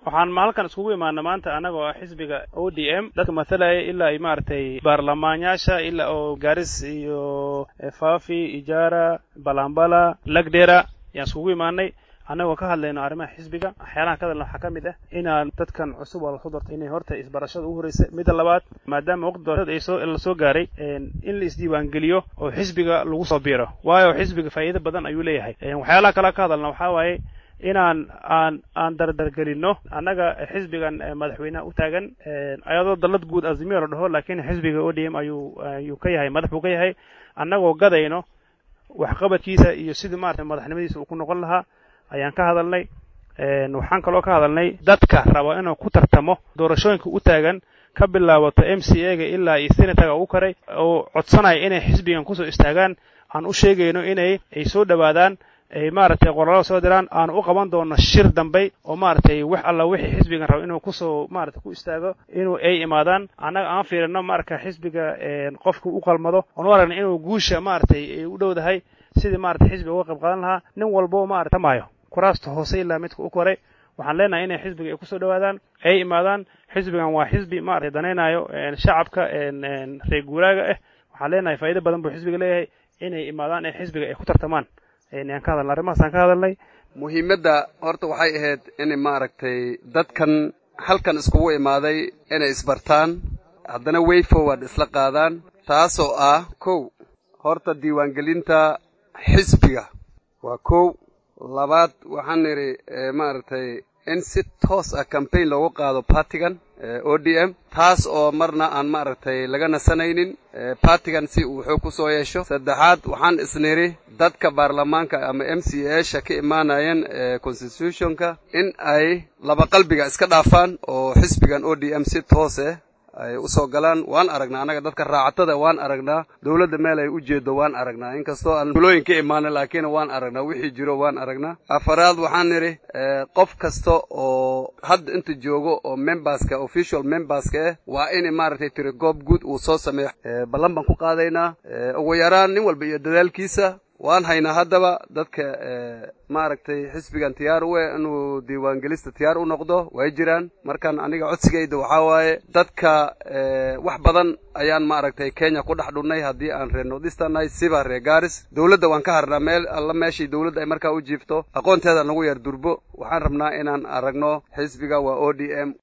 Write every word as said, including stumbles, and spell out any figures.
waxaan maalkan iskugu imaanay maanta anagoo ah xisbiga O D M dadka mathalaya ilaa ay maartay baarlamaanyaasha ilaa oo Garis iyo Fafi Ijara Balambala Lagdera yaan iskugu imaanay anagoo ka hadlayno arrimaha xisbiga waxyaalaha ka hadalna waxa kamid ah inaan dadkan cusub oo la soo doortay inay horta isbarashada u horeysay mid labaad maadaama waqti doorashada ay soo la soo gaaray in la isdiiwaan geliyo oo xisbiga lagu soo biiro waayo xisbiga faa'iido badan ayuu leeyahay waxyaalaha kale ka hadalna waxa waaye inaan aan aan dardar gelino anaga xisbigan madaxweynaha u taagan ayadoo dalad guud azmiyo la dhaho laakiin xisbiga O D M ayuu ayuu ka yahay madax uu ka yahay anagoo gadayno wax qabadkiisa iyo sidii maartay madaxnimadiisa uu ku noqon lahaa ayaan ka hadalnay een waxaan kaloo ka hadalnay dadka raba inuu ku tartamo doorashooyinka u taagan ka bilaabato M C A ga ilaa senator-ga uu karay oo codsanay inay xisbigan ku soo istaagaan aan u sheegayno inay ay soo dhawaadaan ay maartay qoraalada soo diraan aan u qaban doono shir dambe oo maartay wax alla wixii xisbigan rabo inuu ku soo maartay ku istaago inuu ay imaadaan anaga aan fiirino marka xisbiga een qofku u qalmado oo aragna inuu guusha maartay ay u dhowdahay sidii maartay xisbiga uga qayb qaadan lahaa nin walba maartay maayo kuraasta hoose ilaa midka u koray waxaan leenahay inay xisbiga ay ku soo dhawaadaan ay imaadaan xisbigan waa xisbi maartay danaynayo een shacabka een reer guuraaga ah waxaan leenahay faa'iido badan buu xisbiga leeyahay inay imaadaan ee xisbiga ay ku tartamaan een ka hadalnay arrimahaas ka hadalnay muhiimadda horta waxay ahayd in maaragtay dadkan halkan iskugu imaaday inay isbartaan haddana way forward isla qaadaan taasoo ah kow horta diiwaangelinta xisbiga waa kow labaad waxaan niri maaragtay in si toos ah campaign loogu qaado partigan O D M taas oo marna aan maaragtay laga nasanaynin partigan si uu wuxuu ku soo yeesho saddexaad waxaan isniri dadka baarlamaanka ama M C A sha ka imaanayeen constitutionka in ay laba qalbiga iska dhaafaan oo xisbigan O D M si toos ah ay u soo galaan waan aragnaa anaga dadka raacatada waan aragnaa dawladda meel ay u jeedo waan aragnaa inkastoo aan bulooyinka imaanay laakiin waan aragnaa wixii jiro waan aragnaa afaraad waxaan niri qof kasta oo hadda inta joogo oo memberska official memberska ah waa in maaragtay tiri goob guud uu soo sameeyo ballan baan ku qaadaynaa ugu yaraan nin walba iyo dadaalkiisa waan haynaa haddaba dadka maaragtay xisbigan tiyaar u ah inuu diiwaangelista tiyaar u noqdo way jiraan markaan aniga codsigayda waxaa waaye dadka wax badan ayaan maaragtay Kenya ku dhex dhunnay haddii aan reer Northeastern siba reer Garis dawladda waan ka harnaa meel alla meeshii dawladda ay markaa u jiifto aqoonteeda nagu yar durbo waxaan rabnaa inaan aragno xisbiga waa O D M